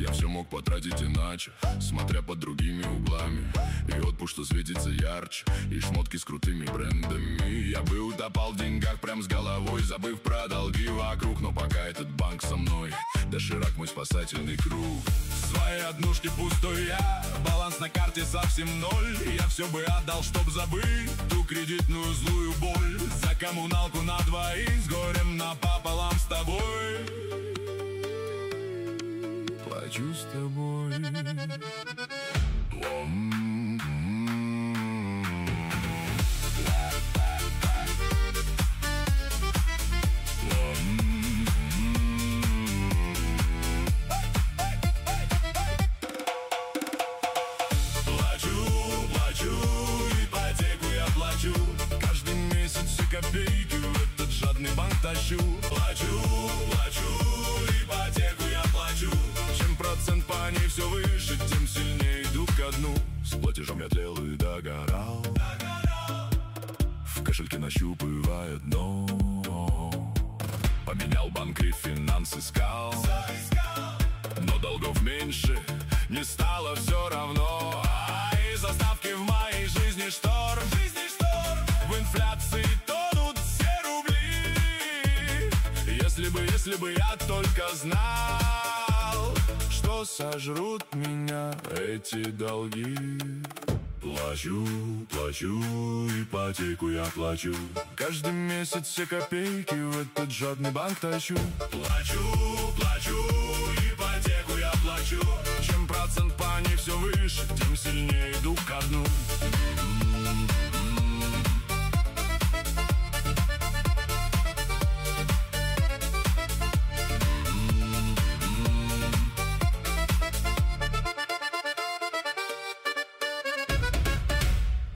Я все мог потратить иначе, смотря под другими углами. И отпуск, что светится ярче, и шмотки с крутыми брендами. Я бы утопал в деньгах прям с головой, забыв про долги вокруг. Но пока этот банк со мной, доширак мой спасательный круг. Свои однушки пустой я, баланс на карте совсем ноль. И я все бы отдал, чтоб забыть ту кредитную злую боль. За коммуналку на двоих, с горем напополам с тобой. Плачу с тобой. Каждый месяц все копейки в этот жадный банк тащу. Плачу, ипотеку я плачу. Чем процент по ней все выше, тем сильнее иду ко дну. С платежом я тлел и догорал. В кошельке нащупывая дно. Поменял банк и финанс искал. Но долгов меньше, не стало все равно. И заставки в моей жизни шторм. В инфляции тонут все рубли. Если бы я только знал, что сожрут меня эти долги. Плачу, ипотеку я плачу. Каждый месяц все копейки в этот жадный банк тащу. Плачу, ипотеку я плачу. Чем процент по ней все выше, тем сильнее иду ко дну.